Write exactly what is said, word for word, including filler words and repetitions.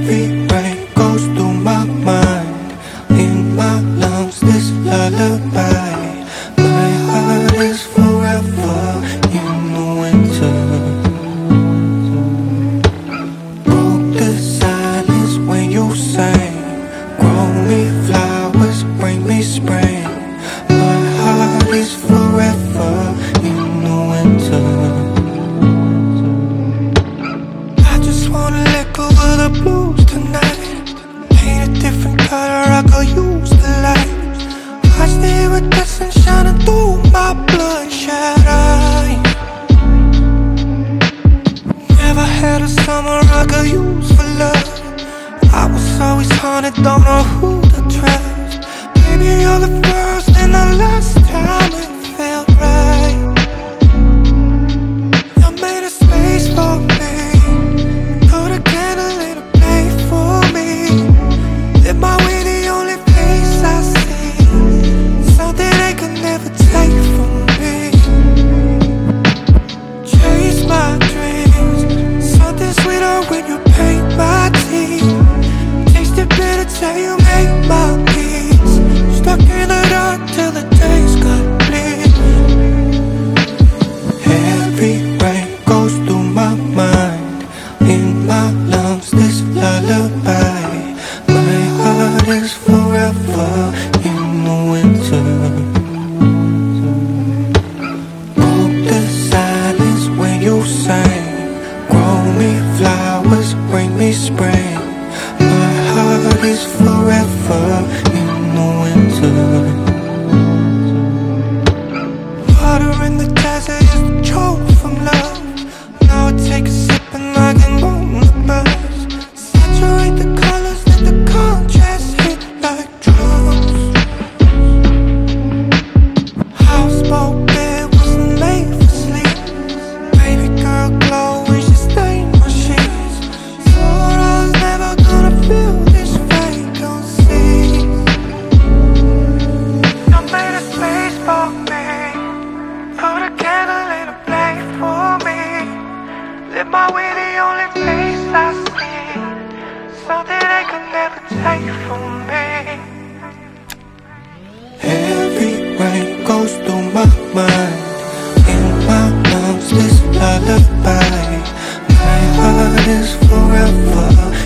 Heavy rain goes through my mind, in my lungs this lullaby. My heart is forever in the winter. Broke the silence when you sang, grow me flowers, bring me spring. My heart is forever in the winter. I just wanna let go of the blues tonight, paint a different color, I could use the light. Watch the iridescent shining through my bloodshot eyes. Never had a summer I could use for love. I was always haunted, don't know who to trust. Maybe you're the first and the last time it felt right. You made a space for me, put a candle in a plate for me. Lit my way the only place I see, something they could never take from me. Chase my dreams, something sweeter when you paint my teeth. Taste it bitter till you make my peace. Stuck in the dark till the days got bleak. Heavy rain goes through my mind, in my lungs this lullaby. My heart is forever in the winter. Broke the silence when you sang, grow me flowers, bring me spring. My heart is forever in the winter. Water in the desert is the choke from love. Now I take a sip and I can own the buzz. Saturate the colors, let the contrast hit like drums. Houseboat bed wasn't made for sleep. Baby girl glow when she stained my sheets. Swore I was never gonna feel this vacancy. You made a space for me, put a candle in a plate for me. Lit my way the only place I see, something they could never take from me. Heavy rain goes through my mind, in my lungs this lullaby. My heart is forever